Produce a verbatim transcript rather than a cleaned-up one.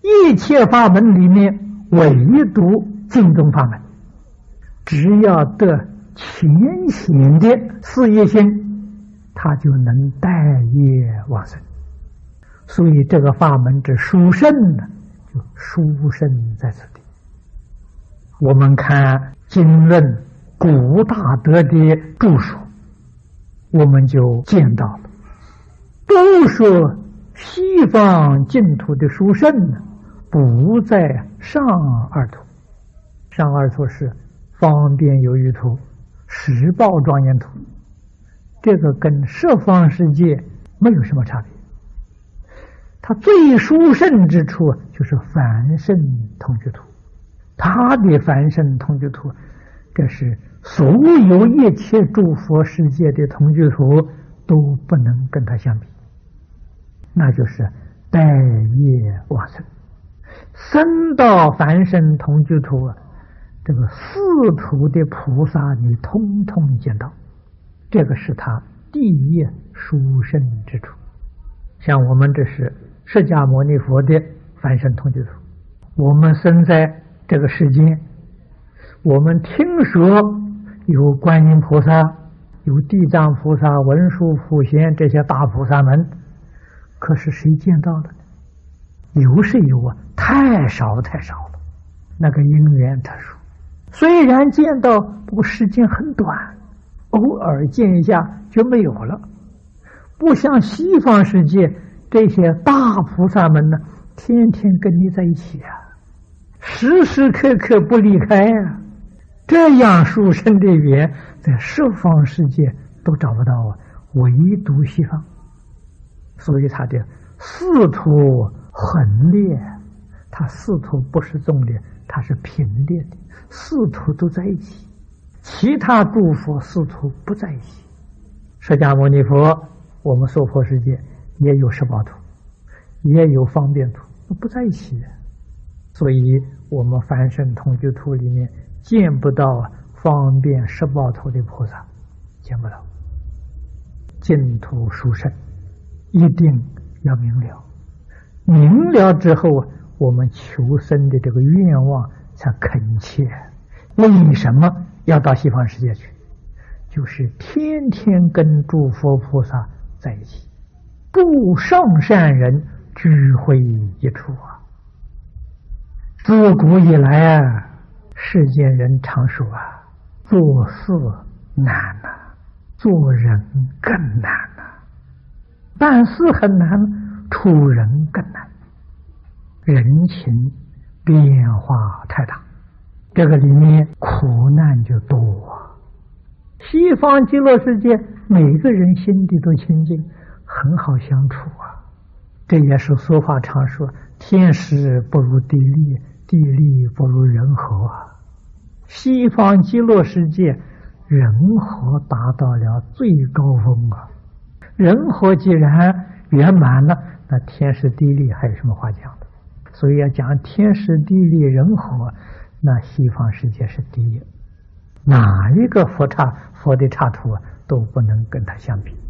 一切法门里面，唯独净宗法门，只要得浅显的事业心，他就能带业往生。所以这个法门之殊胜呢，就殊胜在此地。我们看经论古大德的著述，我们就见到了，都说西方净土的殊胜呢，不在上二土。上二土是方便有余土、实报庄严土，这个跟十方世界没有什么差别。它最殊胜之处就是凡圣同居土，它的凡圣同居土，这是所有一切诸佛世界的同居土都不能跟它相比，那就是带业往生。生到凡圣同居土啊，这个四土的菩萨你通通见到，这个是他第一殊胜之处。像我们这是释迦牟尼佛的凡圣同居土，我们生在这个世间，我们听说有观音菩萨、有地藏菩萨、文殊普贤这些大菩萨们，可是谁见到了呢？有是有啊，太少太少了，那个因缘特殊。虽然见到，不过时间很短，偶尔见一下就没有了。不像西方世界这些大菩萨们呢，天天跟你在一起啊，时时刻刻不离开啊。这样殊胜的缘，在十方世界都找不到啊，唯独西方。所以他的四土横列，它四土不是纵列，它是平列的，四土都在一起。其他诸佛四土不在一起。释迦牟尼佛，我们娑婆世界也有十报土，也有方便土，不在一起。所以我们凡圣同居土里面见不到方便十报土的菩萨，见不到。净土殊胜，一定要明了。明了之后，我们求生的这个愿望才恳切。为什么要到西方世界去？就是天天跟诸佛菩萨在一起，诸上善人聚会一处啊。自古以来啊，世间人常说啊，做事难啊，做人更难啊。办事很难，处人更难。人情变化太大，这个里面苦难就多啊。西方极乐世界每个人心地都清净，很好相处啊。这也是俗话常说，天时不如地利，地利不如人和啊。西方极乐世界人和达到了最高峰啊，人和既然圆满了，那天时地利还有什么话讲的？所以要讲天时地利人和，那西方世界是第一，哪一个佛刹佛的刹土都不能跟它相比。